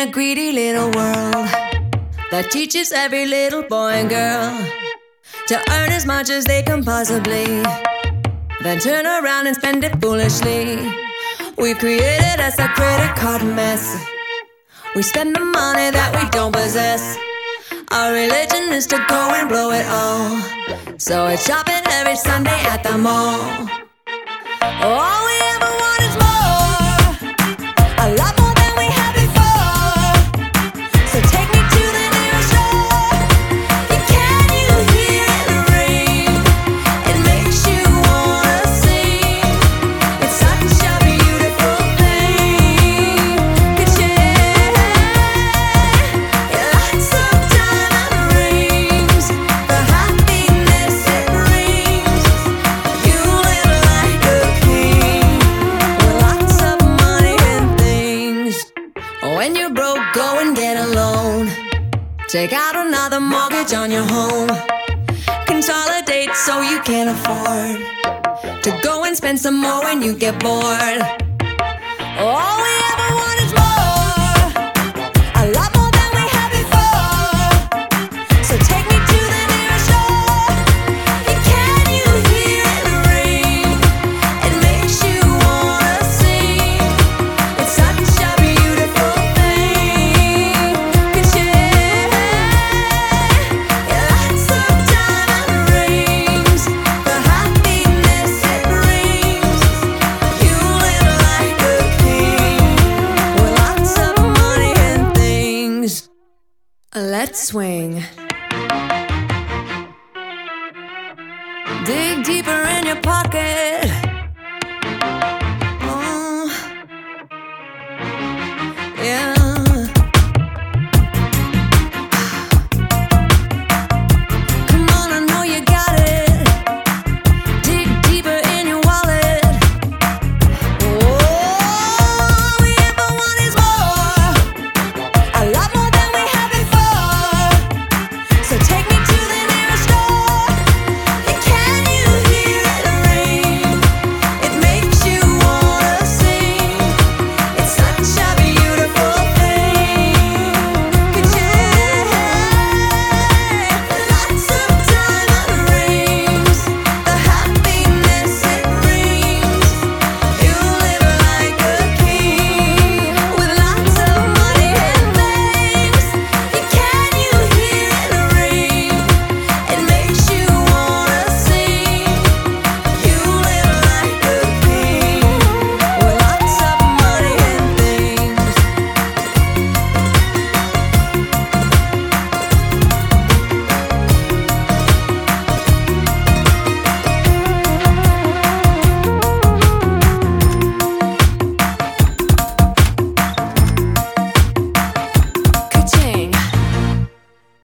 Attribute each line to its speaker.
Speaker 1: a greedy little world that teaches every little boy and girl to earn as much as they can possibly, then turn around and spend it foolishly. We've created us a credit card mess. We spend the money that we don't possess. Our religion is to go and blow it all, so it's shopping every Sunday at the mall. All we ever want is more, a lot more than we had before. So take me to the nearest store. Can you hear it ring? It makes you wanna sing. It's such a beautiful thing. Could share lots of diamond rings, the happiness it brings. You live like a king with lots of money and things. When you're broke, go and get a loan. Take out another mortgage on your home. Consolidate so you can afford to go and spend some more when you get bored. All we ever want is more, a lot more than we had before. So take me to the nearest store. Can you hear it ring? It makes you wanna sing. It's such a beautiful thing. Could share lots of diamond rings, the happiness it brings. You live like a king with lots of money and things. Let's swing. Dig deeper in your pocket.